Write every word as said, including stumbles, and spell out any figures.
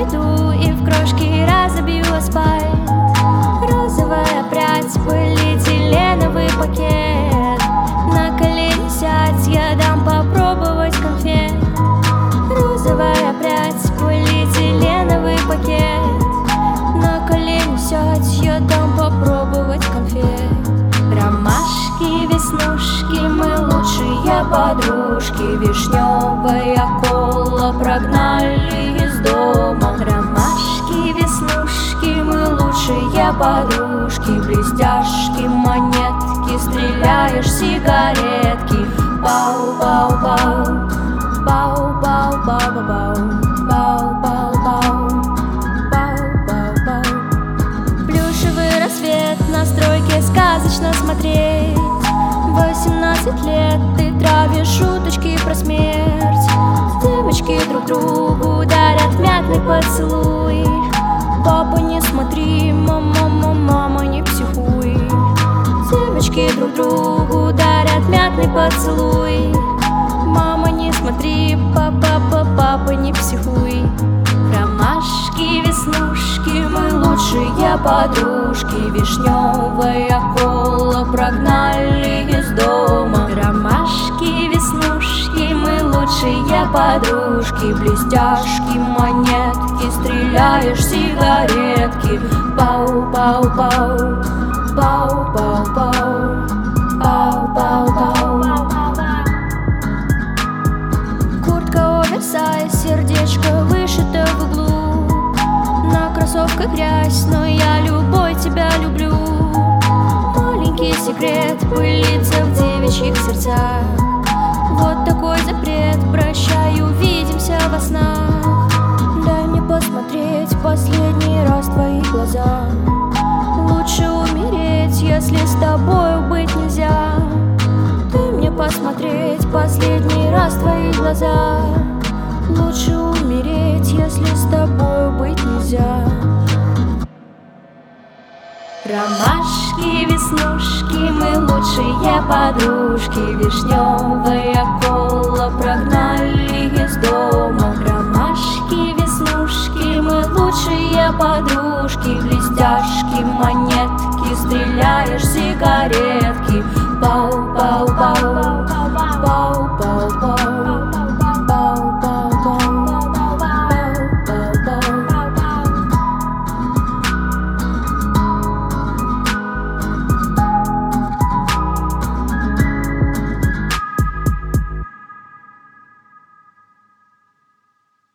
упаду и в крошки разобью асфальт. Розовая прядь, полиэтиленовый пакет. На колени сядь, я дам попробовать конфет. Розовая прядь, полиэтиленовый пакет. На колени сядь, я дам попробовать конфет. Ромашки, веснушки, мы лучшие подружки. Вишневая кола прогнали из дома. Ромашки, веснушки, мы лучшие подружки. Блестяшки, монетки, стреляешь сигаретки. Бау-бау-бау, бау-бау-бау-бау, бау-бау-бау, бау-бау-бау. Плюшевый рассвет на стройке сказочно смотреть. Восемнадцать лет ты травишь шуточки про смерть. Девочки друг другу дарят мятный поцелуй. Папа, не смотри, мама, мама, мама, не психуй. Девочки друг другу дарят мятный поцелуй. Мама, не смотри, папа, папа, папа, не психуй. Ромашки, веснушки, мы лучшие подружки. Вишневая кола прогнали из дома. Ромашки, веснушки, мы лучшие подружки. Блестяшки, монетки, стреляешь сигаретки. Пау-пау-пау, пау-пау-пау, пау-пау-пау. Куртка оверсайз, сердечко вышито в углу. На кроссовках грязь, но я любой тебя люблю. Маленький секрет пылится в девичьих сердцах. Вот такой запрет, прощай, увидимся во снах. Дай мне посмотреть последний раз твои глаза. Лучше умереть, если с тобою быть нельзя. Дай мне посмотреть последний раз твои глаза. Лучше умереть, если с тобою быть нельзя. Ромашки, веснушки, мы лучшие подружки. Вишневая кола прогнали из дома. Ромашки, веснушки, мы лучшие подружки. Блестяшки, монетки, стреляешь сигаретки. Пау-пау-пау, пау-пау-пау.